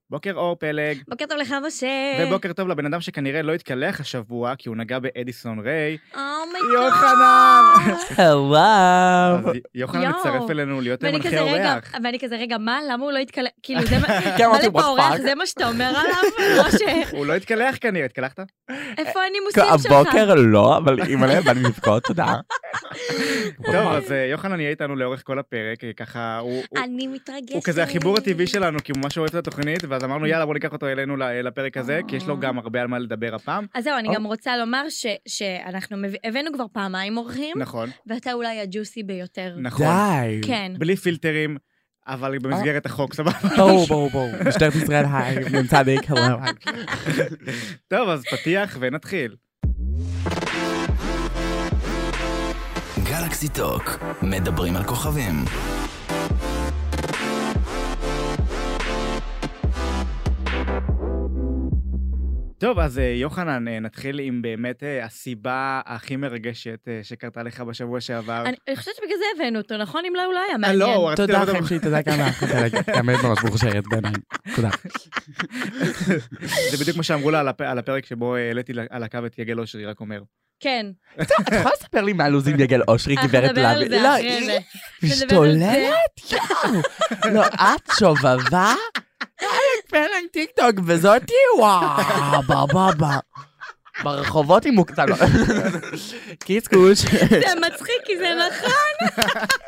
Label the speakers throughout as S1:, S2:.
S1: בוקר אור פלג.
S2: בוקר טוב לך, משה.
S1: ובוקר טוב לבן אדם שכנראה לא התקלח השבוע, כי הוא נגע באדיסון ריי.
S2: אומייגאד.
S1: יוחנן!
S3: הלו.
S1: אז יוחנן מצטרף אלינו להיות מנחה אורח.
S2: ואני כזה, רגע, מה? למה הוא לא התקלח? כאילו, זה מה...
S3: אמרתי,
S2: לפה
S3: what
S2: אורח,
S3: fuck?
S2: זה מה שאתה אומר עליו? משה,
S1: הוא לא התקלח כנראה, התקלחת?
S2: איפה הנימוסים שלך?
S3: הבוקר לא, אבל אם עליהם בא לי לבכות, תודה.
S1: טוב, אז יוחנן יהיה איתנו לאורך כל הפרק, ככה
S2: אני מתרגשת.
S1: הוא כזה החיבור הטבעי שלנו, כי הוא ממש אוהב את התוכנית, ואז אמרנו, יאללה, בוא ניקח אותו אלינו לפרק הזה, כי יש לו גם הרבה על מה לדבר הפעם.
S2: אז זהו, אני גם רוצה לומר שאנחנו הבאנו כבר פעמיים אורחים,
S1: נכון,
S2: ואתה אולי הג'וסי ביותר.
S1: נכון.
S3: די.
S2: כן.
S1: בלי פילטרים, אבל במסגרת החוק, סבבה.
S3: בואו. משטרת ישראל, היי, צדיק, הלו.
S1: טוב, אז פתיח ונתחיל.
S4: גלקסי טוק, מדברים על כוכבים.
S1: טוב, אז יוחנן, נתחיל עם באמת הסיבה הכי מרגשת שקרתה לך בשבוע שעבר.
S2: אני חושבת שבגלל זה הבאנו אותו, נכון? אם לא, הוא לא היה מעניין.
S1: לא, רציתי
S3: תודה
S1: לדבר...
S3: לכם שהיא תודה כמה, האמת ממש מוכשרת בעיניי. תודה.
S1: זה בדיוק מה שאמרו לה על הפרק שבו העליתי על הקו את יגל אושרי, רק אומר.
S2: כן.
S3: את יכולה לספר לי מה לוזים יגל אושרי, גברת
S2: נדבר על
S3: לוי?
S2: זה
S3: לא,
S2: אחרי
S3: היא
S2: זה.
S3: משתוללת? יאו. לא, את שובבה? פלנג טיק טוק וזאתי? וואו, בבא. ברחובות היא מוקצה. קיצקוש.
S2: זה מצחיק, כי זה נכון.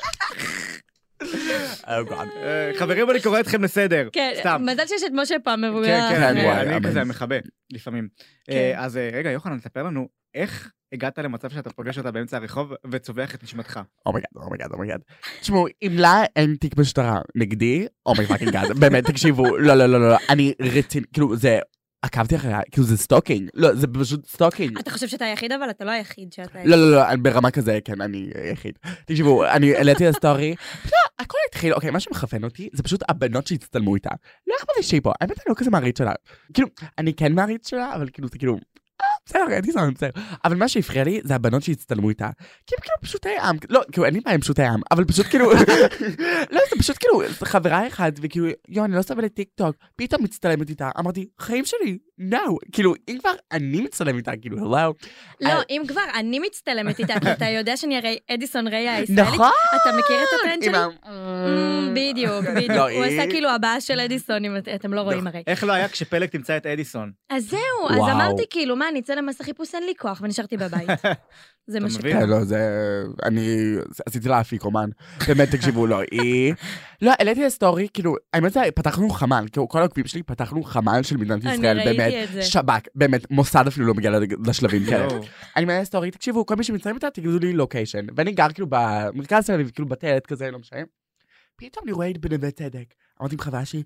S1: חברים, אני קורא אתכם לסדר.
S2: כן,
S1: סתם.
S2: מזל שיש את משה פעם מבוגר.
S1: כן,
S3: וואי,
S1: אני
S3: אמן.
S1: כזה מכבה, לפעמים.
S2: כן.
S1: אז רגע, יוחנן, תספר לנו, איך הגעת למצב שאתה פוגש אותה באמצע הרחוב וצובח את נשמתך?
S3: אומייגאד. תשמעו, אם לה אין תיק משטרה נגדי, אומייגאד, באמת, תקשיבו, לא, אני רציני, כאילו, זה, עקבתי אחריה, כאילו, זה סטוקינג, לא, זה פשוט סטוקינג.
S2: אתה חושב שאתה היחיד, אבל אתה לא היחיד שאתה...
S3: לא, ברמה כזה, כן, אני יחיד. תקשיבו, אני העליתי לסטורי, לא, הכל התחיל, אוקיי, מה שמכוון אותי, זה פשוט הבנות שהצטלמו איתה. לא אכפת לי שהיא פה, האמת אני לא כזה מעריץ שלה. כאילו, אני כן מעריץ שלה, אבל כאילו, זה כאילו, בסדר, אדיסון, בסדר. אבל מה שהפריע לי, זה הבנות שהצטלמו איתה. כי הם כאילו פשוטי עם, לא, כאילו, אין לי בעיה עם פשוטי עם, אבל פשוט כאילו, לא, זה פשוט כאילו, חברה אחת, וכאילו, אני לא סבל לטיק טוק, פתאום מצטלמת איתה, אמרתי, חיים שלי, no, כאילו, אם כבר אני מצטלם איתה, כאילו, hello.
S2: לא, אם כבר אני מצטלמת איתה, כי אתה יודע שאני הרי אדיסון ריי הישראלית,
S3: נכון.
S2: אתה מכיר את הטרנד שלי?
S3: לא,
S2: בדיוק. הוא עשה כאילו הבאה של אדיסון, אם אתם לא רואים הרי.
S1: איך לא היה כשפלג תמצא את אדיסון?
S2: אז זהו, אז
S3: וואו.
S2: אמרתי כאילו, מה, אני אצא למסע חיפוש, אין לי כוח, ונשארתי בבית. זה מה
S1: אתה
S2: שקרה.
S1: מבין?
S3: כן, לא, זה... אני עשיתי לה אפיקומן. באמת, תקשיבו, לא, היא... לא, העליתי לסטורי, כאילו, האמת זה, פתחנו חמ"ל, כאילו, כל העוקבים שלי פתחנו חמ"ל של מדינת
S2: אני
S3: ישראל,
S2: ראיתי
S3: באמת,
S2: את זה.
S3: שב"כ, באמת, מוסד אפילו לא מגיע לשלבים כאלה.
S1: יואו.
S3: אני מעלה לסטורי, תקשיבו, כל מי שמצטלם איתה, תגידו לי לוקיישן. ואני גר כאילו במרכז תל אביב, כאילו בטיילת כזה, לא משנה. פתאום אני רואה את בנווה צדק. אמרתי עם חברה שלי,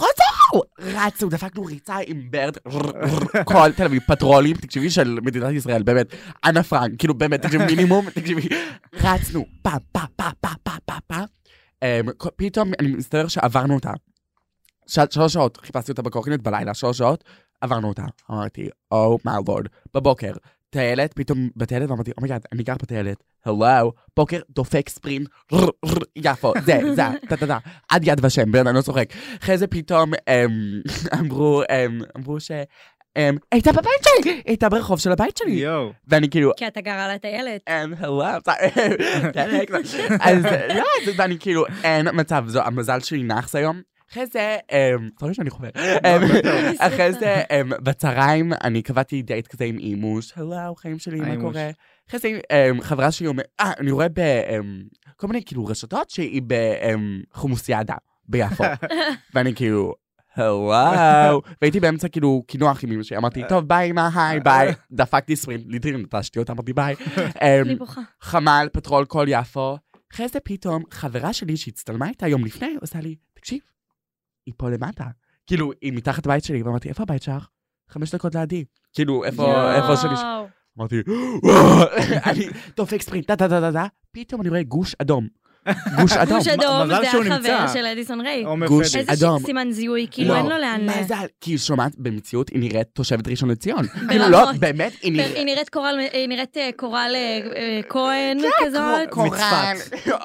S3: רצו, דפקנו ריצה עם ברד, כל תל אביב, פטרולים, תקשיבי, של מדינת ישראל, באמת, אנה פרנק, כאילו באמת, תקשיבי, מינימום, תקשיבי, רצנו, פה, פתאום אני מסתבר שעברנו אותה. 3 שעות, חיפשתי אותה בקורקינט בלילה, 3 שעות, עברנו אותה. אמרתי, oh my lord, בבוקר, טיילת, פתאום בטיילת, ואמרתי, אומייגאד, אני גר בטיילת, הלו, בוקר, דופק ספרינט, יפו, זה, עד יד ושם, בן, אני לא צוחק. אחרי זה פתאום אמרו ש... הייתה בבית שלי, הייתה ברחוב של הבית שלי.
S1: יואו.
S3: ואני כאילו,
S2: כי אתה גר על הטיילת.
S3: הלו, אז לא, ואני כאילו, אין מצב, זו המזל שלי נחס היום. אחרי זה, סורי שאני חובר, אחרי זה, בצהריים אני קבעתי דייט כזה עם אימוש, הלו, חיים שלי, מה קורה? אחרי זה, חברה שלי אומרת, אני רואה בכל מיני כאילו רשתות שהיא בחומוסיאדה ביפו, ואני כאילו, הלו, והייתי באמצע כאילו קינוח עם אמא שלי, אמרתי, טוב, ביי אמא, היי, ביי, דפקתי ספרינט, ליטרים, נטשתי אותה, אמרתי ביי,
S2: אני בוכה.
S3: חמ"ל, פטרול, כל יפו, אחרי זה פתאום, חברה שלי שהצטלמה איתה יום לפני, עושה לי, תקשיב, היא פה למטה. כאילו, היא מתחת לבית שלי, ואמרתי, איפה הבית שלך? 5 דקות לידי. כאילו, איפה שלי? אמרתי, אני דופק ספרינט, פתאום אני רואה גוש אדום. גוש אדום.
S2: גוש אדום
S1: מזל
S2: זה
S1: שהוא
S2: החבר
S1: נמצא.
S2: של אדיסון ריי.
S1: עומר
S3: גוש
S1: פדק.
S2: איזה
S3: אדום.
S2: סימן זיהוי, כאילו
S3: לא.
S2: אין לו לאן...
S3: מזל, כי שומעת, במציאות היא נראית תושבת ראשון לציון. כאילו
S2: ברמות.
S3: לא, באמת, היא
S2: היא נראית קורל כהן כזאת.
S3: קורל.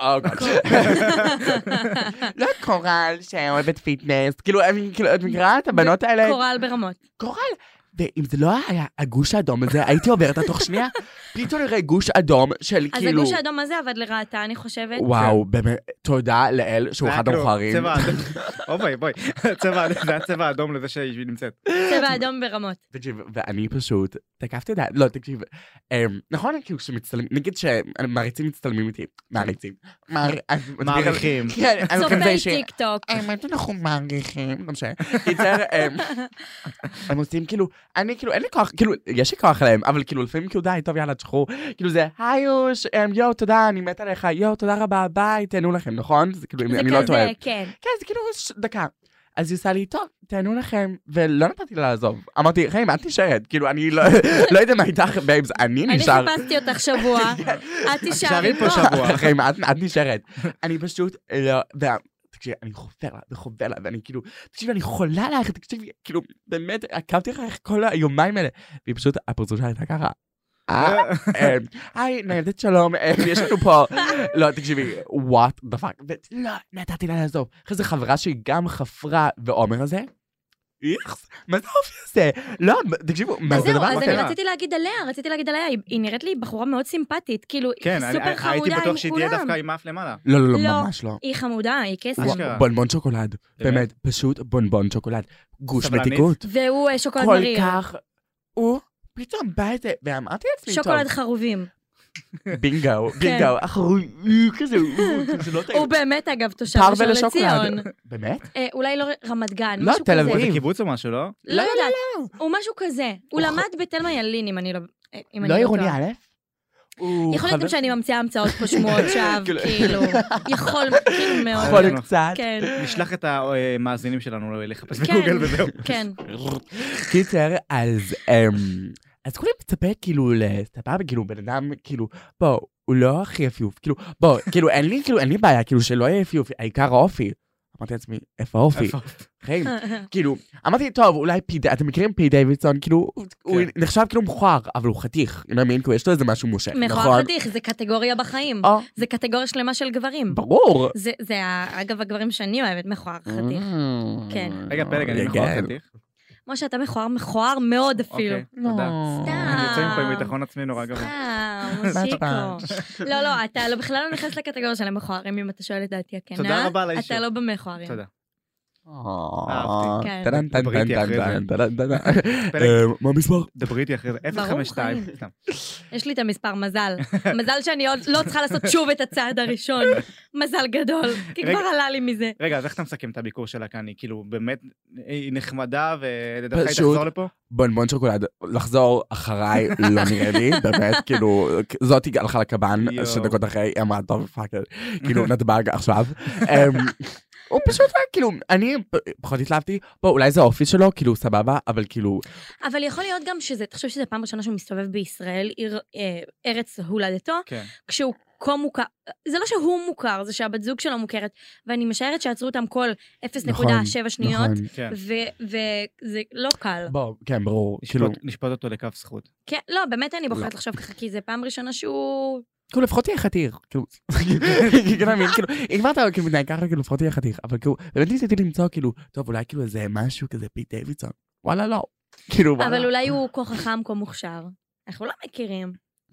S3: לא קורל שאוהבת פיטנס. כאילו, את מכירה את הבנות האלה?
S2: קורל ברמות.
S3: קורל. ואם זה לא היה הגוש האדום הזה, הייתי עוברת תוך שנייה, פתאום נראה גוש אדום של
S2: אז
S3: כאילו...
S2: הגוש האדום הזה עבד לרעתה, אני חושבת.
S3: וואו, באמת, תודה לאל שהוא אחד המוכרים.
S1: צבע אדום. בואי. זה היה צבע אדום לזה שהיא נמצאת.
S2: צבע אדום ברמות.
S3: תקשיב, ואני פשוט תקפתי את זה, לא, תקשיב, נכון, כאילו כשמצטלמים, נגיד שמעריצים מצטלמים איתי, מעריצים,
S1: מעריכים.
S3: כן, אני
S2: צופי
S3: מקווה
S2: טיק טוק.
S3: האמת אנחנו מעריכים, לא משנה, קיצר, הם עושים כאילו, אני כאילו, אין לי כוח, כאילו, יש לי כוח עליהם, אבל כאילו, לפעמים כאילו די, טוב, יאללה, תשכחו, כאילו זה, היוש, יואו, תודה, אני מת עליך, יואו, תודה רבה, ביי, תהנו לכם, נכון? זה כאילו,
S2: זה
S3: אני לא טועה.
S2: כזה, כן.
S3: כן, זה כאילו דקה. אז היא עושה לי, טוב, תהנו לכם, ולא נתתי לה לעזוב. אמרתי, חיים, את נשארת. כאילו, אני לא יודע מה איתך, בייבס, אני נשאר.
S2: אני חיפשתי אותך שבוע, את תישארי פה.
S1: שבוע.
S3: חיים, את נשארת. אני פשוט, לא, תקשיבי, אני חובר לה, ואני כאילו, תקשיבי, אני חולה עליך, תקשיבי, כאילו, באמת, עקבתי לך כל היומיים האלה. והיא פשוט, הפרצוף שלה הייתה ככה. היי, ניידת שלום, יש לנו פה, לא, תקשיבי, what the fuck, ולא, נתתי לה לעזוב. אחרי זה חברה שהיא גם חפרה ועומר הזה, איכס, מה זה האופי הזה? לא, תקשיבו, מה זה דבר?
S2: אז אני רציתי להגיד עליה, היא נראית לי בחורה מאוד סימפטית, כאילו,
S1: כן,
S2: היא סופר חמודה עם
S1: הייתי
S2: כולם.
S1: בטוח שהיא תהיה דווקא עם אף למעלה.
S3: לא,
S2: לא,
S3: ממש לא.
S2: היא חמודה, היא קסם.
S1: אשכרה.
S3: בונבון שוקולד, באמת, פשוט בונבון שוקולד, גוש
S1: סבלנית.
S3: מתיקות.
S2: והוא שוקולד
S3: כל
S2: מריר.
S3: כך, הוא פתאום בא את זה, ואמרתי לעצמי, טוב,
S2: שוקולד חרובים.
S3: בינגו, כזה, זה לא טעים.
S2: הוא באמת, אגב, תושב
S3: פרווה
S2: ראשון
S3: לשוקולד.
S2: לציון.
S3: באמת?
S2: אולי לא רמת גן,
S3: לא,
S2: משהו
S3: תל
S2: כזה.
S3: אביב.
S1: זה קיבוץ או משהו, לא?
S2: לא יודעת, הוא משהו כזה. הוא למד בתלמה ילין, אם אני לא...
S3: לא עירוני
S2: טועה.
S3: א'?
S2: יכול להיות גם שאני ממציאה המצאות פה שמועות שווא, כאילו, יכול, כאילו מאוד.
S3: יכול להיות קצת.
S2: כן,
S1: נשלח את המאזינים שלנו לחפש
S2: כן,
S1: בגוגל וזהו.
S2: כן.
S3: קיצר, אז כולי מצפה כאילו לסבבה, כאילו בן אדם, כאילו, בוא, הוא לא הכי יפיוף, כאילו, אין לי בעיה, כאילו שלא יהיה יפיוף, העיקר האופי. אמרתי לעצמי, איפה האופי? חיים, כאילו, אמרתי, טוב, אולי אתם מכירים פי דיווידסון, כאילו, הוא נחשב כאילו מכוער, אבל הוא חתיך, כאילו, יש לו איזה משהו מושך, נכון?
S2: מכוער חתיך, זה קטגוריה בחיים.
S3: או,
S2: זה קטגוריה שלמה של גברים.
S3: ברור.
S2: זה, אגב, הגברים שאני אוהבת, מכוער חתיך. כן.
S1: רגע, פלג, אני מכוער חתיך.
S2: משה, אתה מכוער מאוד אפילו.
S1: אוקיי, תודה.
S2: סתם.
S1: אני יוצא מפה עם ביטחון עצמי נורא גבוה.
S2: מושיקו. לא, אתה בכלל לא נכנס לקטגוריה של המכוערים, אם אתה שואל את דעתי הכנה.
S1: תודה רבה על האישור.
S2: אתה לא במכוערים.
S1: תודה.
S2: כן.
S1: דברי איתי אחרי
S3: מה המספר?
S1: דברי איתי אחרי זה.
S2: ברור,
S1: 052.
S2: חיים.
S1: סתם.
S2: יש לי את המספר מזל. מזל שאני עוד לא צריכה לעשות שוב את הצעד הראשון. מזל גדול, כי כבר עלה לי מזה.
S1: רגע, אז איך אתה מסכם את הביקור שלה כאן? היא כאילו באמת, היא נחמדה ולדעתך היא
S3: פשוט.
S1: תחזור לפה?
S3: בונבון שוקולד, לחזור אחריי לא נראה לי, באמת, כאילו, זאתי הלכה לקב"ן,
S1: יואו.
S3: 2 דקות אחרי, היא אמרה, טוב, פאקר, כאילו, נתב"ג עכשיו. הוא פשוט, כאילו, אני פחות התלהבתי, בוא, אולי זה האופי שלו, כאילו, סבבה, אבל כאילו...
S2: אבל יכול להיות גם שזה, תחשוב שזה פעם ראשונה שהוא מסתובב בישראל, ארץ הולדתו,
S1: כן.
S2: כשהוא כה מוכר, זה לא שהוא מוכר, זה שהבת זוג שלו מוכרת, ואני משערת שעצרו אותם כל 0.7 שניות,
S1: כן.
S2: וזה לא קל.
S3: בוא, כן, ברור, כאילו...
S1: נשפוט אותו לכף זכות.
S2: כן, לא, באמת אני בוחרת לחשוב ככה, כי זה פעם ראשונה שהוא...
S3: כאילו, לפחות תהיה חתיך, כאילו, אם כבר אתה כאילו מתנהג ככה, כאילו, לפחות תהיה חתיך, אבל כאילו, באמת ניסיתי למצוא, כאילו, טוב, אולי כאילו איזה משהו כזה פיט דיווידסון, וואלה, לא, כאילו, וואלה.
S2: אבל אולי הוא כה חכם, כה מוכשר. אנחנו לא מכירים.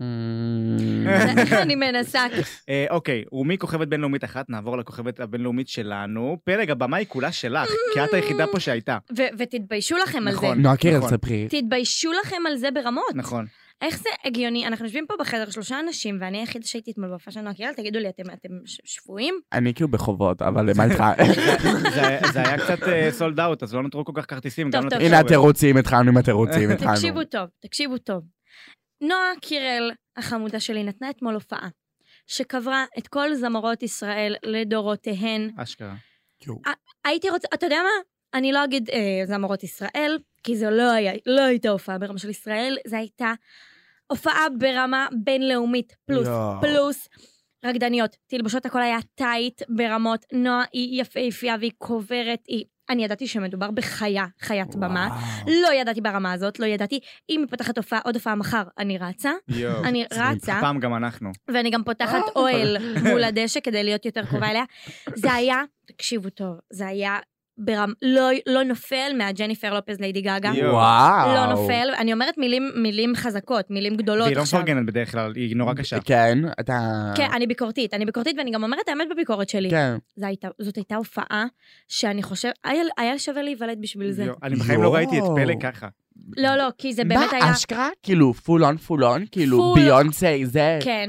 S2: אני מנסה.
S1: אוקיי, ומכוכבת בינלאומית אחת נעבור לכוכבת הבינלאומית שלנו. פלג, הבמה היא כולה שלך, כי את היחידה פה שהייתה.
S2: ותתביישו לכם על זה.
S1: נכון.
S3: נועה קירל,
S1: נכון.
S3: ספרי.
S2: תתביישו לכם על זה ברמות.
S1: נכון.
S2: איך זה הגיוני? אנחנו יושבים פה בחדר 3 אנשים, ואני היחיד שהייתי אתמול בהופעה של נועה קירל, תגידו לי, אתם שפויים?
S3: אני כאילו בחובות, אבל מה איתך?
S1: זה היה קצת סולד אאוט, אז לא נותרו כל כך כרטיסים.
S2: טוב,
S1: גם
S2: טוב.
S3: הנה התירוצים, התחלנו עם התירוצים, התחלנו.
S2: תקשיבו טוב. נועה קירל, החמודה שלי, נתנה אתמול הופעה, שקברה את כל זמרות ישראל לדורותיהן.
S1: אשכרה.
S2: הייתי רוצה, אתה יודע מה? אני לא אגיד זמרות ישראל, כי זו לא הייתה הופעה ברמה של ישראל, זו הייתה הופעה ברמה בינלאומית, פלוס. רקדניות, תלבושות, הכל היה טייט ברמות, נועה היא יפהפייה והיא קוברת, אני ידעתי שמדובר חיית במה, לא ידעתי ברמה הזאת, לא ידעתי, אם היא פותחת עוד הופעה מחר, אני רצה, אני רצה,
S1: הפעם גם אנחנו.
S2: ואני גם פותחת אוהל מול הדשא כדי להיות יותר קרובה אליה, זה היה, תקשיבו טוב, זה היה לא נופל מהג'ניפר לופז ליידי גגה.
S3: וואו.
S2: לא נופל, אני אומרת מילים חזקות, מילים גדולות.
S1: והיא לא מפרגנת בדרך כלל, היא נורא קשה.
S3: כן, אתה...
S2: כן, אני ביקורתית ואני גם אומרת האמת בביקורת שלי.
S3: כן.
S2: זאת הייתה הופעה שאני חושב, היה שווה להיוולד בשביל זה.
S1: אני בחיים לא ראיתי את פלא ככה.
S2: לא, כי זה באמת היה...
S3: מה, אשכרה? כאילו, פול און, כאילו, ביונסי, זה...
S2: כן.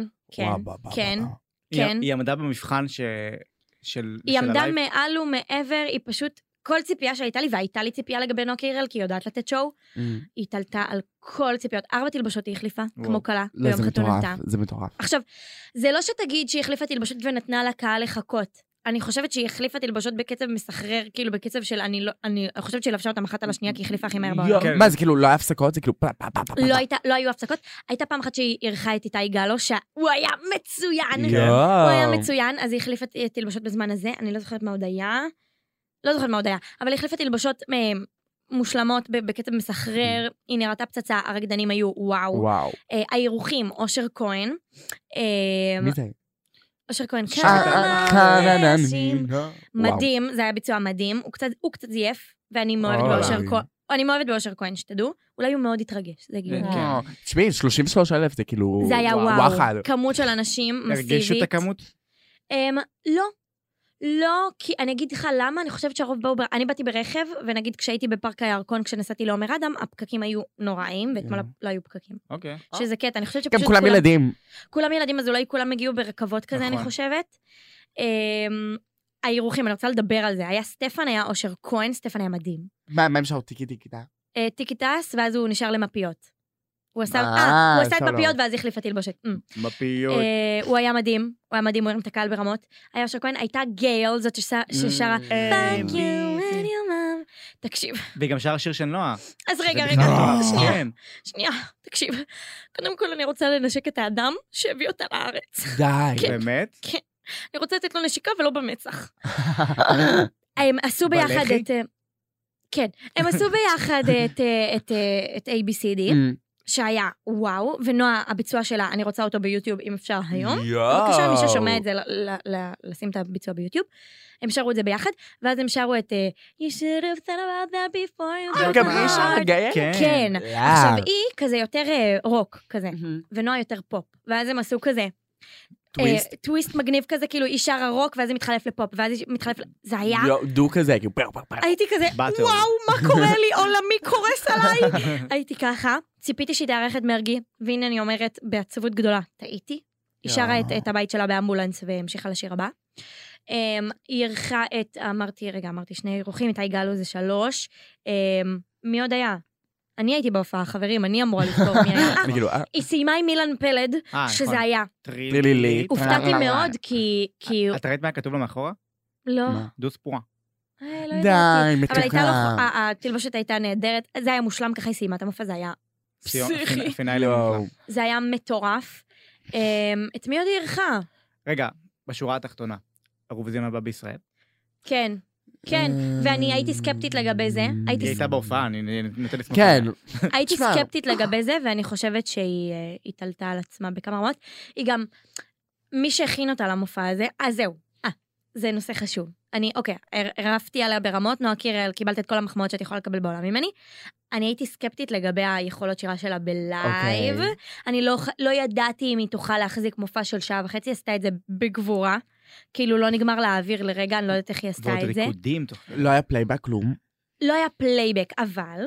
S1: היא עמדה במבחן של
S2: היא עמדה מעל ומעבר, היא פשוט, כל ציפייה שהייתה לי, והייתה לי ציפייה לגבי נועה קירל, כי היא יודעת לתת שואו, היא תלתה על כל ציפיות. 4 תלבושות היא החליפה, כמו קלה, ביום חתונתה.
S3: זה מטורף.
S2: עכשיו, זה לא שתגיד שהיא החליפה תלבשות ונתנה לקהל לחכות. אני חושבת שהיא החליפה תלבשות בקצב מסחרר, כאילו בקצב של אני חושבת שהיא לבשה אותם אחת על השנייה, כי היא החליפה הכי מהר בעולם.
S3: מה, זה כאילו לא היה הפסקות? זה כאילו...
S2: לא היו הפסקות. הייתה פעם אחת שהיא ערכה את איתי גלו, שהוא היה מצוין. הוא היה מצוין, אז היא החליפה תלבשות בזמן הזה. אני לא זוכרת מה עוד היה. אבל היא החליפה תלבשות מושלמות בקצב מסחרר. היא נראתה פצצה, הרקדנים היו וואו. האירוחים, אושר כהן.
S3: מי זה?
S2: אושר כהן, מדהים, זה היה ביצוע מדהים, הוא קצת זייף, ואני מאוהבת באושר כהן, שתדעו, אולי הוא מאוד התרגש, זה הגיוני.
S3: תשמעי, 33,000 זה כאילו...
S2: זה היה וואו, כמות של אנשים מסיבית.
S1: הרגישו את הכמות?
S2: לא, כי אני אגיד לך למה, אני חושבת שהרוב באו, אני באתי ברכב, ונגיד כשהייתי בפארק הירקון, כשנסעתי לעומר אדם, הפקקים היו נוראים, ואתמול לא היו פקקים.
S1: אוקיי.
S2: שזה קטע, אני חושבת שפשוט...
S3: גם כולם ילדים.
S2: כולם ילדים, אז אולי כולם הגיעו ברכבות כזה, אני חושבת. האירוחים, אני רוצה לדבר על זה. היה סטפן, היה אושר כהן, סטפן היה מדהים.
S3: מה הם שרו? טיקי
S2: טס, ואז הוא נשאר למפיות. הוא עשה את מפיות, ואז החליף תלבושת.
S1: מפיות.
S2: הוא היה מדהים, הוא הרים את הקהל ברמות. היה אושר כהן, הייתה גייל, זאת ששרה, Thank you, and your mom. תקשיב.
S1: והיא גם שרה שיר של נועה.
S2: אז רגע, שנייה, תקשיב. קודם כל אני רוצה לנשק את האדם שהביא אותה לארץ.
S3: די.
S1: באמת?
S2: כן. אני רוצה לתת לו נשיקה ולא במצח. הם עשו ביחד את... כן, הם עשו ביחד את ABCD. שהיה וואו, ונועה, הביצוע שלה, אני רוצה אותו ביוטיוב, אם אפשר היום. בבקשה, מי ששומע את זה, לשים את הביצוע ביוטיוב. הם שרו את זה ביחד, ואז הם שרו את You should have thought about that before you
S3: גם היא שרה גייר?
S2: כן. עכשיו, היא כזה יותר רוק, כזה, ונועה יותר פופ. ואז הם עשו כזה טוויסט מגניב כזה, כאילו היא שרה רוק, ואז היא מתחלף לפופ, ואז היא מתחלף... זה היה...
S3: דו כזה, כאילו...
S2: הייתי כזה, וואו, מה קורה לי? עולמי קורס עליי. הייתי ככה, ציפיתי שהיא תארח את מרגי, והנה אני אומרת, בעצבות גדולה, טעיתי. היא שרה את הבית שלה באמבולנס, והמשיכה לשיר הבא. היא ערכה את... אמרתי 2 אירוחים, איתי גלו זה 3. מי עוד היה? אני הייתי בהופעה, חברים, אני אמורה לזכור מי היה. היא סיימה עם מילן פלד, שזה היה. הופתעתי מאוד, כי...
S1: את ראית מה כתוב לו מאחורה?
S2: לא.
S1: דוס פרואה.
S3: די, מתקה.
S2: אבל התלבושת הייתה נהדרת, זה היה מושלם, ככה היא סיימה, את המופע זה היה פסיכי. זה היה מטורף. את מי עוד היא ערכה?
S1: רגע, בשורה התחתונה, האירוויזיון הבא בישראל?
S2: כן. כן, ואני הייתי סקפטית לגבי זה.
S1: היא הייתה בהופעה, אני נותן לסמוך.
S3: כן.
S2: הייתי סקפטית לגבי זה, ואני חושבת שהיא התעלתה על עצמה בכמה רמות. היא גם, מי שהכין אותה למופע הזה, אז זהו. זה נושא חשוב. אוקיי, הרפתי עליה ברמות, נועה קירל, קיבלת את כל המחמאות שאת יכולה לקבל בעולם ממני. אני הייתי סקפטית לגבי היכולות שירה שלה בלייב. אני לא ידעתי אם היא תוכל להחזיק מופע של 1.5 שעה, עשתה את זה בגבורה. כאילו לא נגמר להעביר לרגע, אני לא יודעת איך היא עשתה את זה.
S1: ועוד ריקודים.
S3: לא היה פלייבק, כלום.
S2: לא היה פלייבק, אבל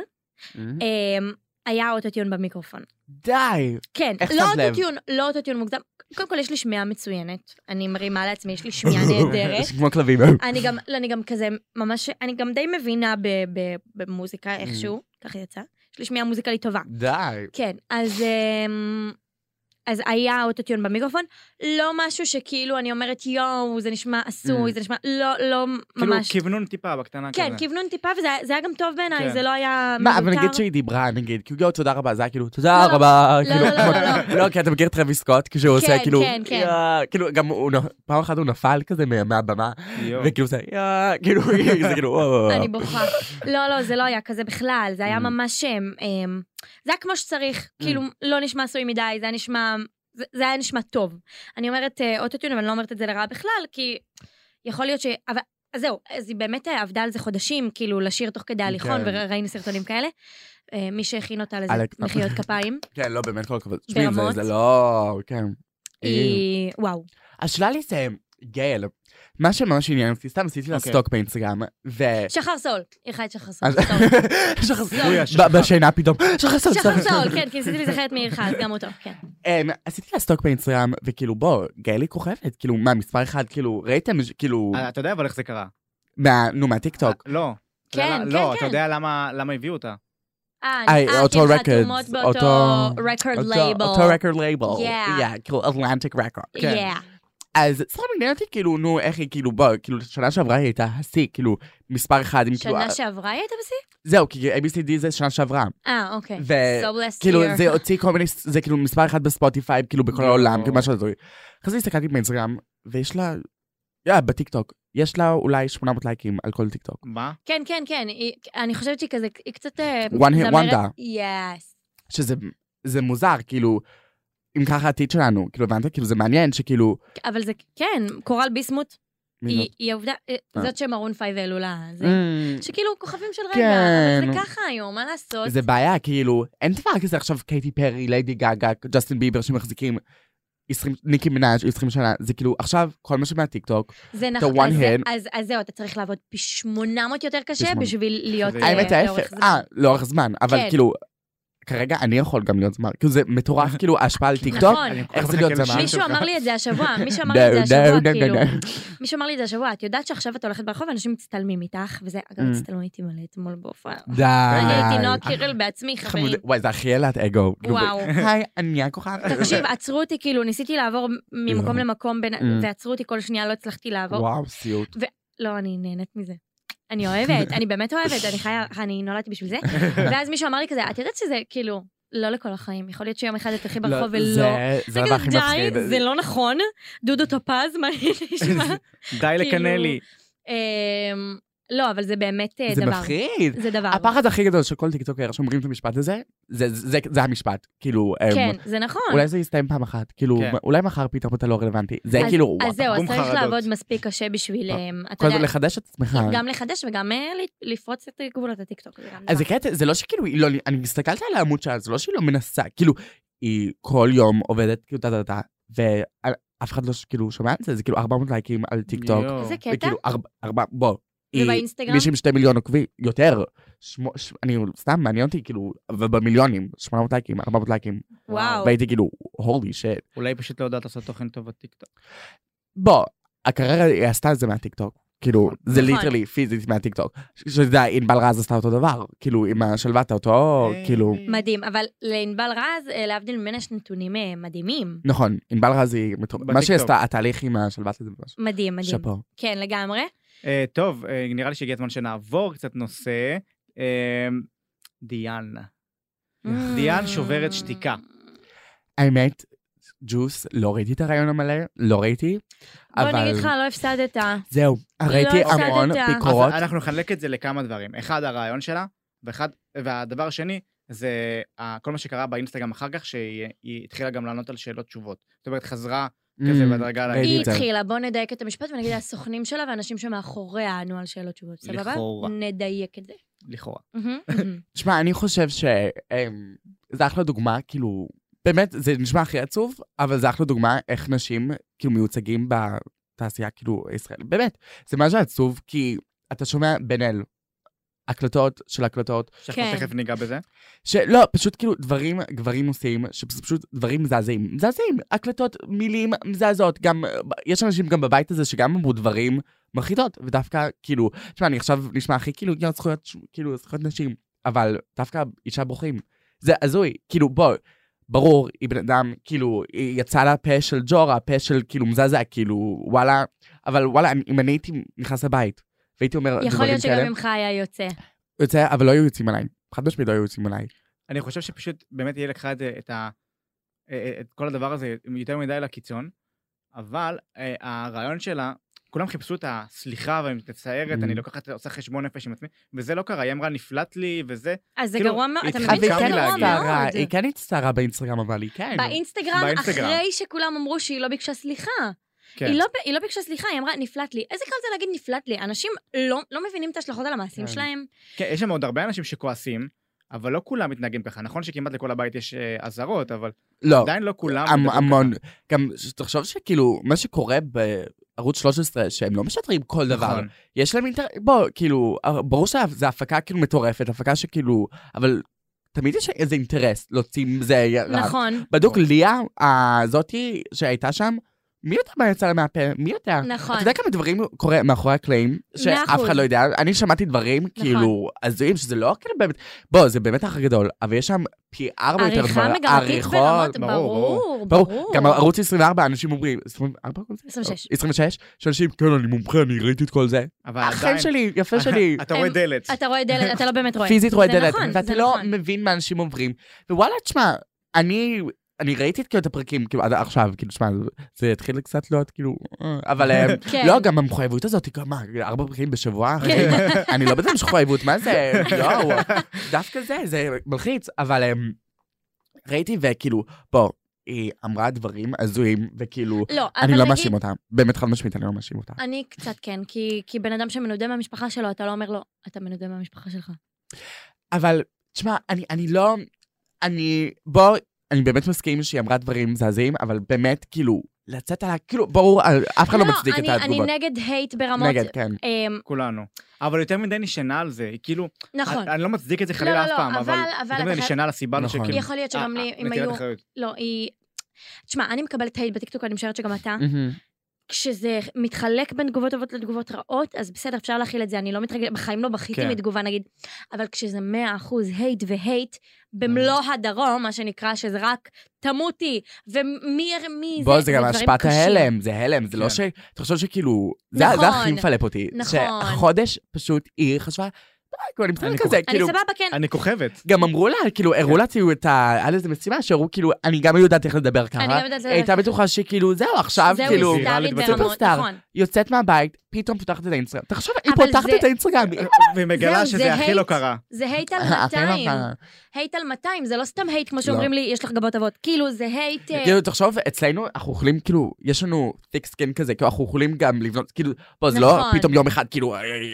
S2: היה אוטוטיון במיקרופון.
S3: די.
S2: כן, לא אוטוטיון מוקדם. קודם כל יש לי שמיעה מצוינת. אני מרימה לעצמי, יש לי שמיעה נהדרת.
S3: כמו כלבים.
S2: אני גם כזה, ממש, אני גם די מבינה במוזיקה איכשהו, ככה יצא. יש לי שמיעה מוזיקלית טובה.
S3: די.
S2: כן, אז אז היה אוטוטיון במיקרופון, לא משהו שכאילו אני אומרת, יואו, זה נשמע עשוי, זה נשמע, לא
S1: כאילו
S2: ממש.
S1: כיוונון טיפה בקטנה כזה.
S2: כן, כיוונון טיפה, וזה היה גם טוב בעיניי,
S1: כן.
S2: זה לא היה
S3: מה, אבל
S2: מיותר.
S3: נגיד שהיא דיברה, נגיד, כאילו, תודה רבה, זה היה כאילו, תודה רבה.
S2: לא.
S3: לא, כי אתה מכיר את טרוויס סקוט, כשהוא עושה
S2: כן,
S3: כאילו,
S2: כן.
S3: כאילו, גם פעם אחת הוא נפל כזה מהבמה,
S1: יואו.
S3: וכאילו זה, כאילו, זה כאילו,
S2: אני בוכה. לא, זה לא היה כזה בכלל, זה היה ממש, זה היה כמו שצריך, כאילו, לא נשמע עשוי מדי, זה היה נשמע טוב. אני אומרת אוטוטיון, אבל אני לא אומרת את זה לרעה בכלל, כי יכול להיות אבל, אז זהו, אז היא באמת עבדה על זה חודשים, כאילו, לשיר תוך כדי הליכון, וראינו סרטונים כאלה. מי שהכין אותה לזה, מחיאות כפיים.
S3: כן, לא, באמת כל הכבוד.
S2: ברמות.
S3: זה לא, כן.
S2: וואו.
S3: השאלה לי זה, גייל, מה שממש עניין אותי, סתם עשיתי לה סטוק באינסטגרם,
S2: שחר סול, היא חי את שחר סול.
S3: בשינה פתאום, שחר סול.
S2: שחר סול, כן, כי עשיתי לי זכרת מעירך, אז גם אותו, כן.
S3: עשיתי לה סטוק באינסטגרם, וכאילו בוא, גייל היא כוכבת, כאילו מה, מספר אחד, כאילו, ראיתם, כאילו...
S1: אתה יודע אבל איך זה קרה?
S3: נו, מהטיקטוק.
S1: לא.
S2: כן.
S1: לא, אתה יודע למה הביאו אותה?
S3: אותו
S2: כי
S3: רקורד.
S2: חתומות באותו רקורד לייבל.
S3: אותו רקורד לייבל. כאילו, אטלנטיק רקורד. אז סתם מעניין אותי, כאילו, נו, איך היא, כאילו, בוא, כאילו, שנה שעברה היא הייתה השיא, כאילו, מספר אחד,
S2: שנה שעברה היא הייתה בשיא?
S3: זהו, כי ABCD זה שנה שעברה.
S2: אוקיי.
S3: וכאילו, זה הוציא כל מיני, זה כאילו מספר אחד בספוטיפיי, כאילו, בכל העולם, כאילו, משהו הזוי. אחרי זה הסתכלתי באינסטגרם, ויש לה, בטיקטוק, יש לה אולי 800 לייקים על כל טיקטוק.
S1: מה?
S2: כן. אני חושבת שהיא כזה, היא קצת...
S3: One hit wonder.
S2: Yes.
S3: שזה מוזר, כאילו, אם ככה העתיד שלנו, כאילו, הבנת? כאילו, זה מעניין שכאילו...
S2: אבל זה, כן, קורל ביסמוט, היא העובדה, זאת שמרון 5 העלו לה, שכאילו, כוכבים של רגע, אבל זה ככה היום, מה לעשות?
S3: זה בעיה, כאילו, אין דבר כזה עכשיו קייטי פרי, ליידי גאגה, ג'סטין ביבר שמחזיקים 20, ניקי מנאז' 20 שנה, זה כאילו, עכשיו, כל מה שמהטיקטוק,
S2: זה נכון, אז זהו, אתה צריך לעבוד פי 800 יותר קשה בשביל להיות לאורך זמן.
S3: לאורך זמן, אבל כאילו, כרגע אני יכול גם להיות זמר, כאילו זה מטורף, כאילו ההשפעה על טיקטוק, איך זה להיות זמר?
S2: מישהו אמר לי את זה השבוע, את יודעת שעכשיו את הולכת ברחוב, אנשים מצטלמים איתך, וזה, אגב, הצטלמו איתי מלא אתמול בהופעה.
S3: די.
S2: אני הייתי נועה קירל בעצמי, חברים.
S3: וואי, זה הכי אלת אגו.
S2: וואו.
S3: היי, אני הכוכב.
S2: תקשיב, עצרו אותי, כאילו, ניסיתי לעבור ממקום למקום, ועצרו אותי כל שנייה, לא הצלחתי לעבור.
S3: וואו, סיוט.
S2: לא, אני נהנית מזה. אני אוהבת, אני באמת אוהבת, אני נולדתי בשביל זה. ואז מישהו אמר לי כזה, את יודעת שזה כאילו, לא לכל החיים, יכול להיות שיום אחד את תלכי ברחוב ולא.
S3: זה הדבר הכי מפחיד.
S2: זה לא נכון, דודו טופז, מה נשמע?
S1: די לקנה לי.
S2: לא, אבל זה באמת דבר.
S3: זה מפחיד.
S2: זה דבר.
S3: הפחד הכי גדול של כל טיקטוקר שאומרים את המשפט הזה, זה המשפט, כאילו...
S2: כן, זה נכון.
S3: אולי זה יסתיים פעם אחת, כאילו, אולי מחר פתאום אתה לא רלוונטי. זה כאילו...
S2: אז זהו, אז צריך לעבוד מספיק קשה בשביל...
S3: קודם כל לחדש את עצמך.
S2: גם לחדש וגם לפרוץ את גבולות הטיקטוק.
S3: אז זה קטע, זה לא שכאילו, אני מסתכלת על העמוד שלה, זה לא שהיא לא מנסה, כאילו, היא כל יום עובדת, כאילו, ואף אחד לא כאילו שומע את זה, זה כאילו 400 לייקים על טיקטוק.
S2: זה קטע?
S3: בוא.
S2: ובאינסטגרם?
S3: מישהו עם 2 מיליון עוקבים, יותר. אני סתם מעניין אותי, כאילו, ובמיליונים, 800 לייקים, 400 לייקים.
S2: וואו.
S3: והייתי כאילו, holy shit.
S1: אולי פשוט לא יודעת לעשות תוכן טוב בטיקטוק.
S3: בוא, הקריירה היא עשתה את זה מהטיקטוק. כאילו, זה ליטרלי פיזית מהטיקטוק. שאתה יודע, ענבל רז עשתה אותו דבר. כאילו, עם השלוות אותו, כאילו...
S2: מדהים, אבל לענבל רז, להבדיל ממנה יש נתונים מדהימים.
S3: נכון, ענבל רז היא... מה שעשתה, התהליך עם השלוות הזה.
S2: מדהים, מדהים.
S3: שפו.
S2: כן, לגמרי.
S1: טוב, נראה לי שהגיע הזמן שנעבור קצת נושא. דיאן. דיאן שוברת שתיקה.
S3: האמת, ג'וס, לא ראיתי את הרעיון המלא, לא ראיתי, אבל...
S2: בוא נגיד לך, לא הפסדת.
S3: זהו, ראיתי המון ביקורות.
S1: אנחנו נחלק את זה לכמה דברים. אחד, הרעיון שלה, והדבר השני, זה כל מה שקרה באינסטגרם אחר כך, שהיא התחילה גם לענות על שאלות תשובות. זאת אומרת, חזרה כזה בדרגה להגיד.
S2: היא התחילה, בוא נדייק את המשפט ונגיד הסוכנים שלה ואנשים שמאחוריה ענו על שאלות תשובות. סבבה? נדייק את זה.
S1: לכאורה.
S3: תשמע, אני חושב זה אחלה דוגמה, כאילו, באמת, זה נשמע הכי עצוב, אבל זה אחלה דוגמה איך נשים, כאילו, מיוצגים בתעשייה, כאילו, ישראל. באמת, זה מה שעצוב, כי אתה שומע בן-אל, הקלטות של הקלטות.
S1: שאנחנו תכף ניגע בזה.
S3: שלא, פשוט כאילו גברים עושים, שפשוט דברים מזעזעים. הקלטות, מילים מזעזעות. גם, יש אנשים גם בבית הזה שגם אמרו דברים מרחידות, ודווקא כאילו, תשמע, אני עכשיו נשמע הכי כאילו, זכויות נשים, אבל דווקא אישה בוחרים. זה הזוי, כאילו, בוא, ברור, היא בן אדם, כאילו, היא יצאה לה פה של ג'ורה, הפה של כאילו מזעזע, כאילו, וואלה, אבל וואלה, אם אני הייתי נכנס לבית, והייתי אומר דברים כאלה...
S2: יכול להיות שגם ממך היה יוצא.
S3: יוצא, אבל לא היו יוצאים עליי. חד משמעית לא היו יוצאים עליי.
S1: אני חושב שפשוט באמת יהיה לקחה את כל הדבר הזה יותר מדי לקיצון, אבל הרעיון שלה, כולם חיפשו את הסליחה והיא מצטערת, אני לוקחת, עושה חשבון נפש עם עצמי, וזה לא קרה, היא אמרה נפלט לי וזה.
S2: אז זה
S1: כאילו,
S2: גרוע מאוד, אתה
S1: התחלתי
S2: מבין שזה
S1: להגיד.
S2: גרוע מאוד.
S3: היא כן הצטערה באינסטגרם, אבל היא כן.
S2: באינסטגרם,
S1: באינסטגרם.
S2: אחרי שכולם אמרו שהיא לא ביקשה סליחה.
S1: כן.
S2: היא לא ביקשה סליחה, היא אמרה, נפלט לי. איזה קל זה להגיד נפלט לי? אנשים לא מבינים את ההשלכות על המעשים שלהם.
S1: כן, יש שם עוד הרבה אנשים שכועסים, אבל לא כולם מתנהגים ככה. נכון שכמעט לכל הבית יש עזרות, אבל
S3: לא,
S1: עדיין לא כולם
S3: המון. גם תחשוב שכאילו, מה שקורה בערוץ 13, שהם לא משדרים כל דבר.
S1: נכון.
S3: יש להם בוא, כאילו, ברור שזה הפקה כאילו מטורפת, הפקה שכאילו, אבל תמיד יש איזה אינטרס להוציא מזה רע.
S2: נכון.
S3: בדוק, ליה, הזאתי שהייתה שם, מי יודע מה יצא לה מהפה? מי יודע?
S2: נכון.
S3: אתה יודע כמה דברים קורה מאחורי הקלעים, שאף אחד לא יודע? אני שמעתי דברים, כאילו, הזויים, שזה לא כאילו באמת, בוא, זה באמת אחר גדול, אבל יש שם פי 4 יותר
S2: עריכה
S3: דבר.
S2: מגמתית ברמות, ברור.
S3: גם ערוץ 24, אנשים אומרים, 24 כל זה?
S2: 26.
S3: 26? שאנשים, כן, אני מומחה, אני ראיתי את כל זה.
S1: אבל
S3: החיים
S1: עדיין,
S3: שלי, יפה שלי.
S1: אתה רואה דלת.
S2: אתה רואה דלת, אתה לא באמת רואה.
S3: פיזית רואה
S2: זה
S3: דלת,
S2: נכון,
S3: ואתה
S2: זה
S3: לא
S2: נכון.
S3: מבין מה אנשים עוברים. ווואלה, תשמע, אני ראיתי את הפרקים, כאילו, עד עכשיו, כאילו, תשמע, זה התחיל קצת להיות, כאילו, אבל
S2: כן.
S3: לא, גם המחויבות הזאת, מה, 4 פרקים בשבוע, אחי? אני לא בזה מחויבות, מה זה? יואו, דווקא זה מלחיץ, אבל ראיתי וכאילו, בוא, היא אמרה דברים הזויים, וכאילו, אני לא מאשים אותה, באמת חד משמעית, אני לא מאשים אותה.
S2: אני קצת כן, כי בן אדם שמנודה מהמשפחה שלו, אתה לא אומר לו, אתה מנודה מהמשפחה שלך.
S3: אבל, תשמע, בוא, אני באמת מסכים שהיא אמרה דברים מזעזעים, אבל באמת, כאילו, לצאת עליה, כאילו, ברור, אף אחד לא מצדיק את התגובות.
S2: אני נגד הייט ברמות.
S3: נגד, כן.
S1: כולנו. אבל יותר מדי נשנה על זה, היא כאילו,
S2: נכון.
S1: אני לא מצדיק את זה חלילה אף פעם, אבל יותר מדי נשנה על הסיבה הזאת
S3: נכון.
S1: שכאילו,
S2: יכול להיות שגם לי, אם היו... לא, היא... תשמע, אני מקבלת הייט בטיקטוק, אני משערת שגם אתה. כשזה מתחלק בין תגובות טובות לתגובות רעות, אז בסדר, אפשר להכיל את זה, אני לא מתרגלת, בחיים לא בכיתי מתגובה, נגיד, אבל כשזה 100% הייט והייט, במלוא הדרום, מה שנקרא, שזה רק תמותי, ומי זה,
S3: בוא, זה גם השפעת ההלם, זה הלם, זה לא ש... אתה חושב שכאילו, זה הכי מפלפ אותי, שחודש פשוט היא חשבה, אני בסדר כזה, כאילו...
S2: אני סבבה, כן.
S1: אני כוכבת.
S3: גם אמרו לה, כאילו, הראו לה על איזה משימה, שהראו, כאילו, אני גם יודעת איך לדבר ככה. הייתה בטוחה שכאילו, זהו, עכשיו, כאילו, סופרסטאר, יוצאת מהבית, פתאום פותחת את האינסטגרם. תחשוב, היא פותחת את האינסטגרם.
S1: והיא מגלה שזה הכי לא קרה.
S2: זה הייט על 200. הייט על 200, זה לא סתם הייט, כמו שאומרים לי, יש לך גבות אבות. כאילו, זה הייט...
S3: כאילו, תחשוב, אצלנו, אנחנו יכולים, כאילו, יש לנו thick skin כזה, כאילו, אנחנו יכולים גם לבנות, כאילו, בוא, זה לא פתאום יום אחד, כאילו,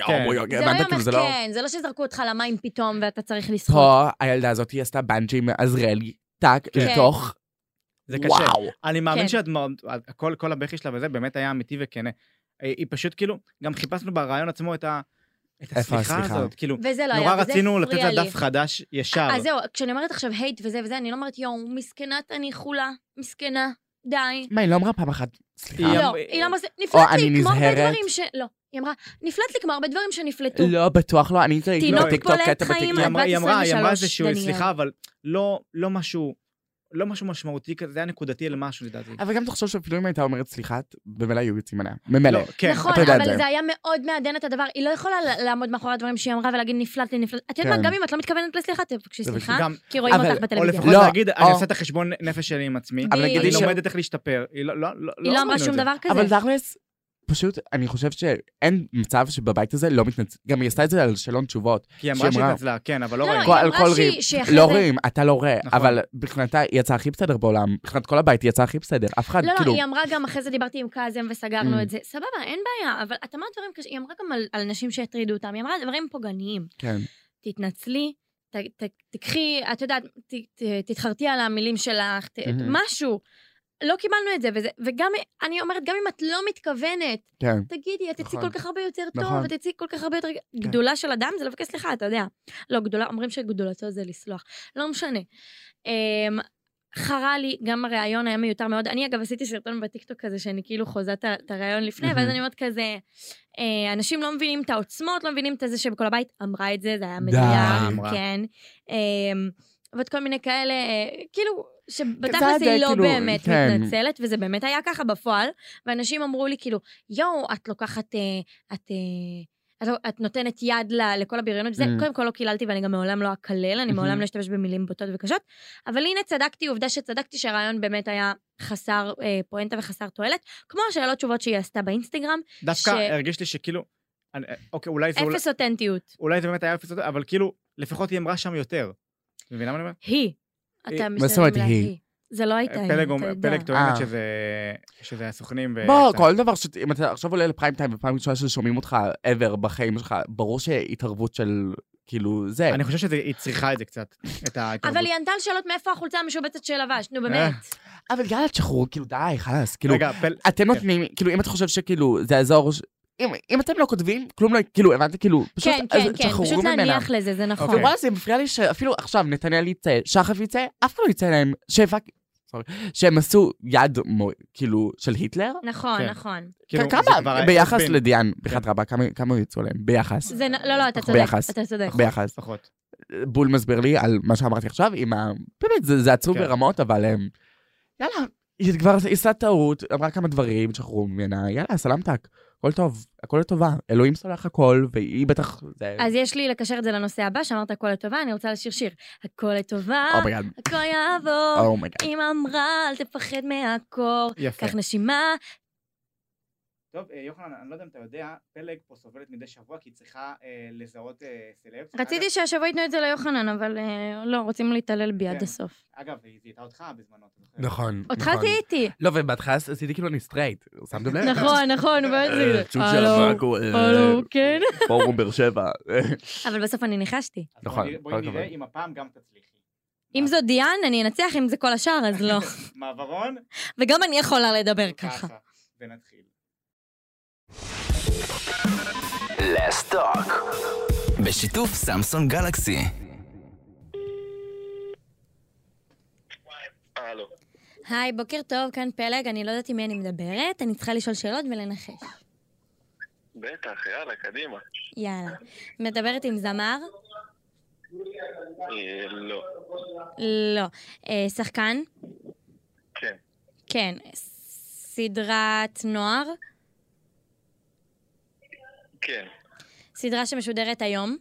S2: זה לא שזרקו אותך למים פתאום, ואתה צריך לשחות.
S3: פה, הילדה הזאת היא עשתה בנג'י מעזריאלי, טאק, לתוך...
S1: זה קשה. אני מאמין כל הבכי שלה וזה באמת היה אמיתי וכנה. היא פשוט כאילו, גם חיפשנו ברעיון עצמו את הסליחה הזאת, כאילו, נורא רצינו לתת לה דף חדש ישר.
S2: אז זהו, כשאני אומרת עכשיו הייט וזה, אני לא אומרת, יואו, מסכנת, אני חולה, מסכנה, די.
S3: מה, היא לא אמרה פעם אחת, סליחה?
S2: לא, היא לא אמרה, נפלט לי כמו הרבה דברים לא, היא אמרה, נפלט לי כמו הרבה דברים שנפלטו.
S3: לא, בטוח לא, אני
S2: תינוק קולט חיים, בת 23,
S1: היא אמרה איזשהו, סליחה, אבל לא משהו משמעותי כזה, זה היה נקודתי למשהו, לדעתי.
S3: אבל גם תחשוב שאפילו אם הייתה אומרת סליחה, במילא היו יוצאים עליה. ממילא.
S2: נכון, אבל זה היה מאוד מעדן את הדבר. היא לא יכולה לעמוד מאחורי הדברים שהיא אמרה ולהגיד נפלט לי. את יודעת מה, גם אם את לא מתכוונת לסליחה, תבקשי סליחה, כי רואים אותך בטלוויזיה.
S1: או לפחות להגיד, אני עושה את החשבון נפש שלי עם עצמי, אני לומדת איך להשתפר. היא
S2: לא אמרה שום דבר כזה.
S3: אבל תכלס, פשוט, אני חושב שאין מצב שבבית הזה לא מתנצל. גם היא עשתה את זה על שאלון תשובות.
S1: כי היא אמרה שהתנצלה, כן, אבל לא רואים.
S2: היא אמרה שאחרי
S3: לא רואים, אתה לא רואה, אבל בכנתה היא יצאה הכי בסדר בעולם. בכנת כל הבית היא יצאה הכי בסדר. אף אחד, כאילו...
S2: לא, היא אמרה גם אחרי זה דיברתי עם קאזם וסגרנו את זה. סבבה, אין בעיה, אבל את אמרת דברים קשים. היא אמרה גם על נשים שהטרידו אותם. היא אמרה דברים פוגעניים.
S3: כן.
S2: תתנצלי, תקחי, את יודעת, תתחרתי על המילים שלך, משהו. לא קיבלנו את זה, וגם, אני אומרת, גם אם את לא מתכוונת, תגידי, את תצאי כל כך הרבה יותר טוב, ותצאי כל כך הרבה יותר... גדולה של אדם זה לבקש סליחה, אתה יודע. לא, גדולה, אומרים שגדולתו זה לסלוח. לא משנה. חרה לי, גם הרעיון היה מיותר מאוד. אני אגב עשיתי סרטון בטיקטוק כזה, שאני כאילו חוזה את הרעיון לפני, ואז אני אומרת כזה, אנשים לא מבינים את העוצמות, לא מבינים את זה שבכל הבית אמרה את זה, זה היה מדויק, כן. ועוד כל מיני כאלה, כאילו... שבתכלס היא לא
S3: כאילו,
S2: באמת
S3: כן.
S2: מתנצלת, וזה באמת היה ככה בפועל, ואנשים אמרו לי כאילו, יואו, את לוקחת, את נותנת יד לכל הבריונות, וזה קודם כל לא קיללתי, ואני גם מעולם לא אקלל, אני מעולם לא אשתמש במילים בוטות וקשות, אבל הנה צדקתי, עובדה שצדקתי שהרעיון באמת היה חסר פואנטה וחסר תועלת, כמו השאלות תשובות שהיא עשתה באינסטגרם.
S1: דווקא הרגיש לי שכאילו, אוקיי, אולי זה...
S2: אפס אותנטיות.
S1: אולי זה באמת היה אפס אותנטיות, אבל כאילו, לפחות היא אמרה שם יותר. מבינה מה אני אומר?
S2: היא. אתה
S3: מה זאת אומרת
S2: משתמש
S3: היא?
S2: במילה זה לא הייתה היא, אתה יודע.
S1: פלג טוענת שזה הסוכנים.
S3: בוא, כל דבר אם אתה עכשיו עולה לפריים טיים, ופעם ראשונה ששומעים אותך ever בחיים שלך, ברור שהתערבות של, כאילו, זה.
S1: אני חושב שהיא צריכה את זה קצת, את ההתערבות.
S2: אבל היא ענתה לשאלות מאיפה החולצה המשובצת של לבש, נו באמת.
S3: אבל יאללה, תשחררו, כאילו, די, חלאס, כאילו,
S1: רגע,
S3: אתם נותנים, כאילו, אם אתה חושב שכאילו, זה האזור, אם אתם לא כותבים, כלום לא, כאילו, הבנתי, כאילו, פשוט,
S2: כן, פשוט להניח לזה, זה נכון.
S3: ווואלה, זה מפריע לי שאפילו עכשיו נתנאל יצא, שחף יצא, אף אחד לא יצא להם, שהם עשו יד, כאילו, של היטלר.
S2: נכון, נכון.
S3: כמה, ביחס לדיאן, בכלל רבה, כמה יצאו להם, ביחס.
S2: לא, אתה צודק, אתה צודק.
S3: ביחס.
S1: פחות.
S3: בול מסביר לי על מה שאמרתי עכשיו, באמת, זה עצוב ברמות, אבל יאללה, היא כבר עשה טעות, אמרה כמה דברים, שחררו ממנה, יאללה, סלמתק. הכל טוב, הכל לטובה, אלוהים סולח הכל, והיא בטח...
S2: אז יש לי לקשר את זה לנושא הבא, שאמרת הכל לטובה, אני רוצה לשיר שיר. הכל לטובה, הכל יעבור, אמא אמרה, אל תפחד מהקור, קח נשימה.
S1: טוב, יוחנן, אני לא יודע אם אתה יודע, פלג פה סובלת מדי שבוע, כי היא צריכה לזהות סלב.
S2: רציתי שהשבוע ייתנו את זה ליוחנן, אבל לא, רוצים להתעלל בי עד הסוף.
S1: אגב, היא זיהתה אותך בזמנו.
S3: נכון.
S2: אותך זיהיתי.
S3: לא, ובהתחלה עשיתי כאילו אני סטרייט. שמתם לב?
S2: נכון,
S3: הלו,
S2: כן.
S3: פורום באר שבע.
S2: אבל בסוף אני ניחשתי.
S3: נכון.
S1: בואי נראה אם הפעם גם תצליחי.
S2: אם זו דיאן, אני אנצח, אם זה כל השאר, אז לא.
S1: מעברון.
S2: וגם אני יכולה לדבר ככה.
S1: ונתחיל.
S4: Let's talk. בשיתוף סמסונג גלקסי.
S5: הלו.
S2: היי, בוקר טוב, כאן פלג, אני לא יודעת עם מי אני מדברת, אני צריכה לשאול שאלות ולנחש.
S5: בטח, יאללה, קדימה.
S2: יאללה. מדברת עם זמר?
S5: לא.
S2: לא. שחקן?
S5: כן.
S2: כן. סדרת נוער?
S5: כן.
S2: סדרה שמשודרת היום?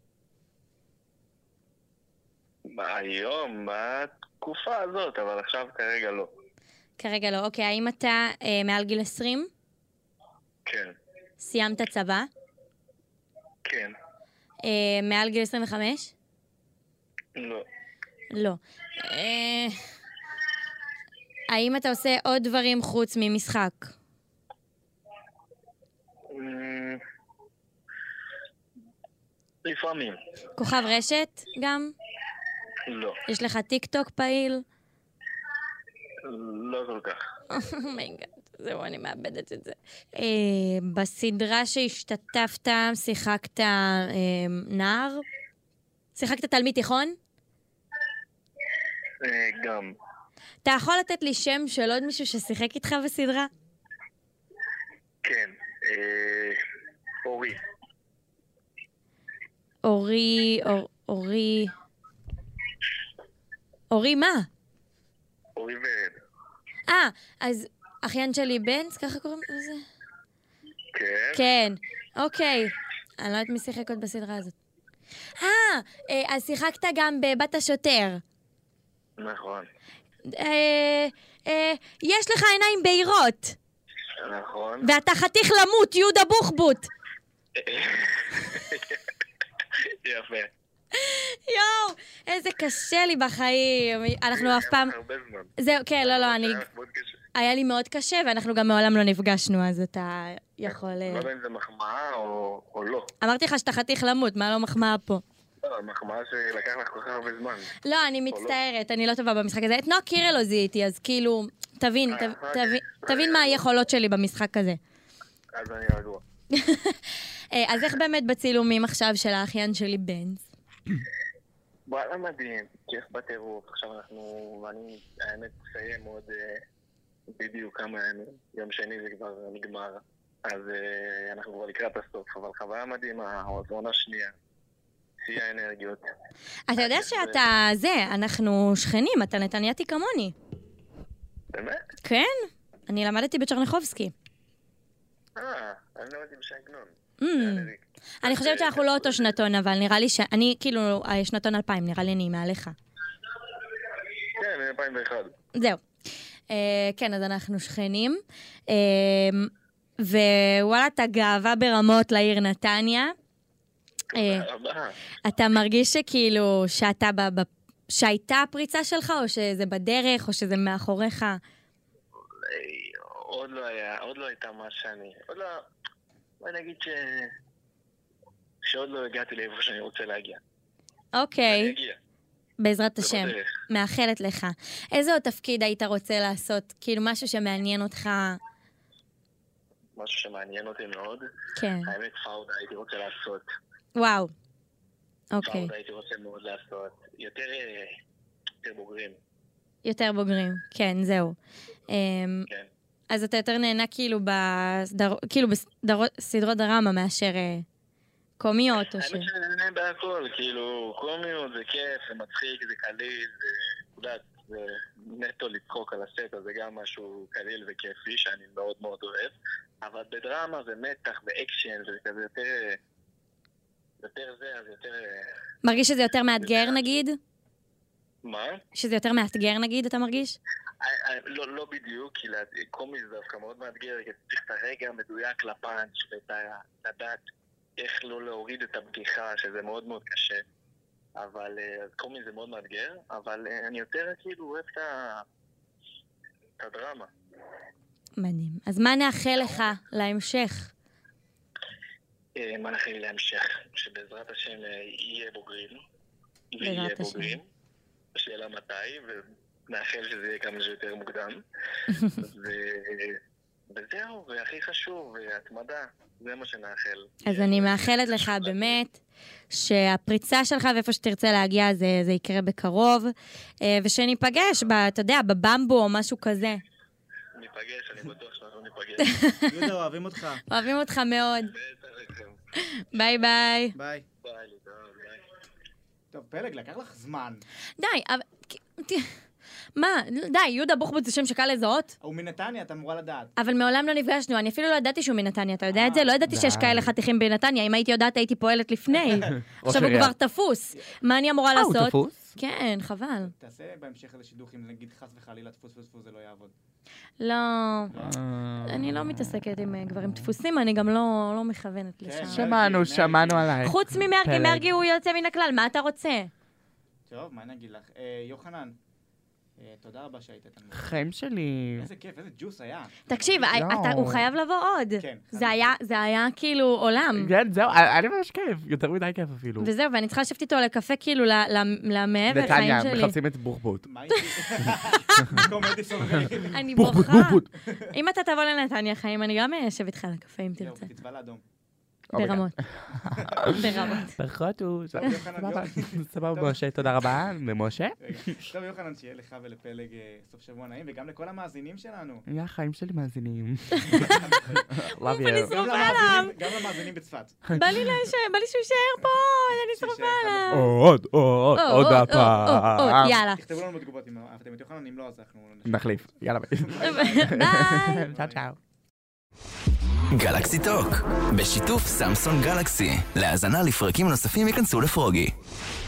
S5: היום, בתקופה הזאת, אבל עכשיו כרגע לא.
S2: כרגע לא. אוקיי, האם אתה מעל גיל 20?
S5: כן.
S2: סיימת צבא?
S5: כן.
S2: מעל גיל 25?
S5: לא.
S2: לא. האם אתה עושה עוד דברים חוץ ממשחק?
S5: לפעמים.
S2: כוכב רשת גם?
S5: לא.
S2: יש לך טיק טוק פעיל?
S5: לא כל כך.
S2: אומייגאד, זהו, אני מאבדת את זה. בסדרה שהשתתפת, שיחקת נער? שיחקת תלמיד תיכון?
S5: גם.
S2: אתה יכול לתת לי שם של עוד מישהו ששיחק איתך בסדרה?
S5: כן. אורי.
S2: אורי מה?
S5: אורי ורד.
S2: אז אחיין שלי בנץ, ככה קוראים לזה?
S5: כן.
S2: כן, אוקיי. אני לא יודעת מי שיחק עוד בסדרה הזאת. אז שיחקת גם בבת השוטר.
S5: נכון.
S2: יש לך עיניים בהירות.
S5: נכון.
S2: ואתה חתיך למות, יהודה בוחבוט.
S5: יפה.
S2: יואו, איזה קשה לי בחיים. אנחנו אף פעם...
S5: הרבה זמן.
S2: זהו, כן, לא, אני... היה לי מאוד קשה, ואנחנו גם מעולם לא נפגשנו, אז אתה יכול...
S5: לא יודע אם זה מחמאה או לא.
S2: אמרתי לך שאתה חתיך למות, מה לא מחמאה פה?
S5: לא, מחמאה שלקח לך כל כך הרבה זמן.
S2: לא, אני מצטערת, אני לא טובה במשחק הזה. את נועה קירל לא זיהיתי, אז כאילו, תבין מה היכולות שלי במשחק הזה.
S5: אז אני רגוע.
S2: אז איך באמת בצילומים עכשיו של האחיין שלי בנץ?
S5: וואלה מדהים, כיף בטירוף. עכשיו ואני האמת אסיים עוד בדיוק כמה ימים. יום שני זה כבר נגמר. אז אנחנו כבר לקראת הסוף, אבל חוויה מדהימה, עונה שנייה. שיא האנרגיות.
S2: אתה יודע שאתה אנחנו שכנים, אתה נתנייתי כמוני.
S5: באמת?
S2: כן, אני למדתי בצ'רניחובסקי.
S5: אני למדתי בשעגנון.
S2: אני חושבת שאנחנו לא אותו שנתון, אבל נראה לי אני כאילו, שנתון 2000, נראה לי אני מעליך.
S5: כן, 2001.
S2: זהו. כן, אז אנחנו שכנים. ווואלה, אתה גאווה ברמות לעיר נתניה. אתה מרגיש שכאילו, שהייתה הפריצה שלך, או שזה בדרך, או שזה מאחוריך?
S5: עוד לא הייתה מה שאני. עוד לא, בואי נגיד שעוד לא הגעתי לאיפה שאני רוצה להגיע.
S2: אוקיי. בעזרת השם. מאחלת לך. איזה עוד תפקיד היית רוצה לעשות? כאילו משהו שמעניין אותך?
S5: משהו שמעניין אותי מאוד.
S2: כן.
S5: האמת פאודה הייתי רוצה לעשות.
S2: וואו. אוקיי.
S5: פאודה הייתי רוצה מאוד לעשות. יותר בוגרים.
S2: יותר בוגרים, כן, זהו.
S5: כן.
S2: אז אתה יותר נהנה כאילו בסדרות דרמה מאשר קומיות או ש...
S5: האמת שאני נהנה בהכל, כאילו קומיות זה כיף, זה מצחיק, זה קליל, זה נטו לצחוק על הסט, אז זה גם משהו קליל וכיפי שאני מאוד מאוד אוהב, אבל בדרמה זה מתח ואקשן, זה כזה יותר זה, אז יותר...
S2: מרגיש שזה יותר מאתגר נגיד?
S5: מה? שזה
S2: יותר מאתגר נגיד, אתה מרגיש?
S5: לא בדיוק, כי קומי זה דווקא מאוד מאתגר, כי צריך את הרגע המדויק לפאנץ' ולדעת איך לא להוריד את הבדיחה, שזה מאוד מאוד קשה. אבל קומי זה מאוד מאתגר, אבל אני יותר כאילו אוהב את הדרמה.
S2: מדהים. אז מה נאחל לך להמשך?
S5: מה נאחל לי להמשך? שבעזרת השם יהיה בוגרים. ויהיה בוגרים. שאלה מתי, ונאחל שזה יהיה כמה שיותר מוקדם. וזהו, והכי חשוב, התמדה, זה מה שנאחל.
S2: אז אני מאחלת לך באמת שהפריצה שלך ואיפה שתרצה להגיע זה יקרה בקרוב, ושניפגש, אתה יודע, בבמבו או משהו כזה.
S5: ניפגש, אני בטוח שאנחנו ניפגש.
S1: יהודה, אוהבים אותך.
S2: אוהבים אותך מאוד. ביי ביי.
S1: ביי.
S5: ביי.
S1: טוב, פלג, לקח לך זמן.
S2: די, אבל... מה? די, יהודה בוחבוט זה שם שקל לזהות?
S1: הוא מנתניה, אתה אמורה לדעת.
S2: אבל מעולם לא נפגשנו, אני אפילו לא ידעתי שהוא מנתניה, אתה יודע את זה? לא ידעתי שיש כאלה חתיכים בנתניה, אם הייתי יודעת הייתי פועלת לפני. עכשיו הוא כבר תפוס. מה אני אמורה לעשות?
S3: הוא תפוס?
S2: כן, חבל.
S1: תעשה בהמשך איזה שידוך, אם נגיד חס וחלילה תפוס, זה לא יעבוד.
S2: לא, אני לא מתעסקת עם גברים תפוסים, אני גם לא מכוונת לשם.
S3: שמענו עליי.
S2: חוץ ממרגי, מרגי הוא יוצא מן הכלל, מה אתה רוצה?
S1: טוב, מה נגיד לך? יוחנן, תודה רבה שהיית איתנו.
S3: חיים שלי.
S1: איזה כיף, איזה ג'וס היה.
S2: תקשיב, הוא חייב לבוא עוד.
S1: כן.
S2: זה היה כאילו עולם.
S3: כן, זהו, אני ממש כיף, יותר מדי כיף אפילו.
S2: וזהו, ואני צריכה לשבת איתו לקפה כאילו למעבר חיים
S3: נתניה,
S2: שלי.
S3: מחפשים את בוחבוט.
S1: מה איתי? במקום אדיסון רגע.
S2: אני בוכה. אם אתה תבוא לנתניה חיים, אני גם אשב איתך לקפה אם תרצה.
S1: זהו, תצבע לאדום.
S2: ברמות.
S3: ברכות הוא... סבבה, משה, תודה רבה, למשה.
S1: טוב, יוחנן, שיהיה לך ולפלג סוף שבוע נעים, וגם לכל המאזינים שלנו.
S3: יא, חיים שלי מאזינים. Love
S2: אני
S3: you.
S2: שרופה עליו.
S1: גם למאזינים בצפת.
S2: בא לי שהוא יישאר פה, אני שרופה עליו.
S3: עוד הפעם.
S2: יאללה.
S1: תכתבו לנו בתגובות אם אהבתם את יוחנן, אם לא, אז אנחנו...
S3: נחליף, יאללה ביי.
S2: ביי.
S3: צ'או צ'או.
S4: גלקסי טוק, בשיתוף סמסונג גלקסי. להאזנה לפרקים נוספים ייכנסו לפרוגי.